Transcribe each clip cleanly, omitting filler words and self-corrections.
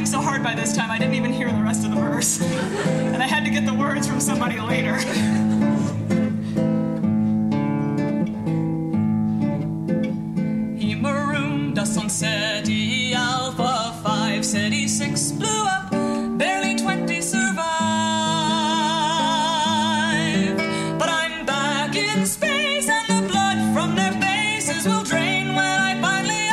laughing so hard by this time I didn't even hear the rest of the verse. And I had to get the words from somebody later. He marooned us on SETI Alpha 5, SETI 6 blew up, barely 20 survived. But I'm back in space and the blood from their faces will drain when I finally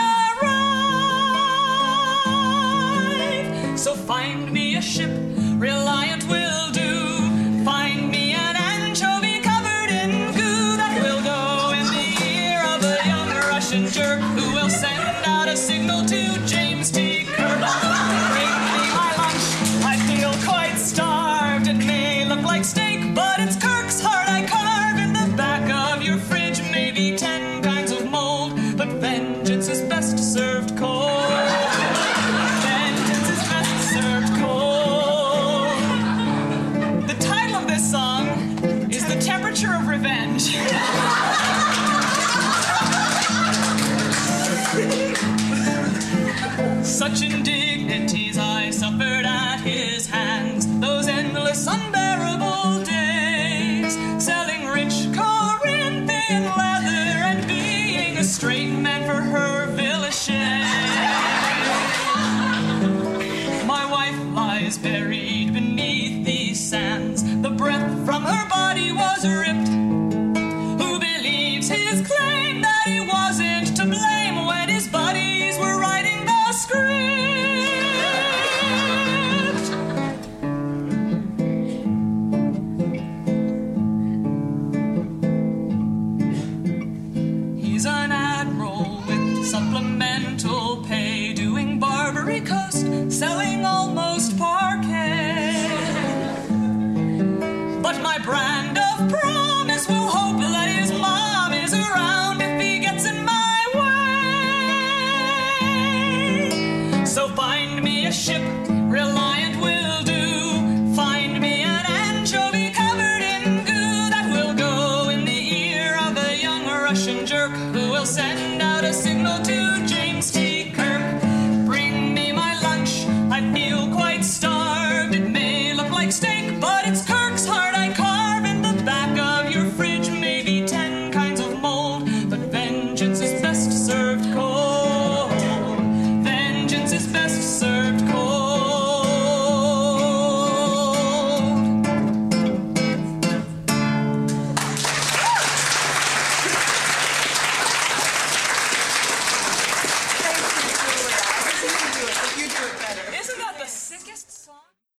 arrive. So find me a ship, Reliant will do. Find me an anchovy covered in goo that will go in the ear of a young Russian jerk who will send out a signal to James T. Kirk. Bring me my lunch, I feel quite starved. It may look like steak, but it's Kirk's heart I carve in the back of your fridge. Maybe 10 kinds of mold, but vengeance is best served cold. Vengeance is best served cold. The title of this song is The Temperature of Revenge. Such indignities I suffered at his hands, those endless unbearable days, selling rich Corinthian leather and being a straight man for her Villachet. My wife lies buried beneath these sands, the breath from her body was ripped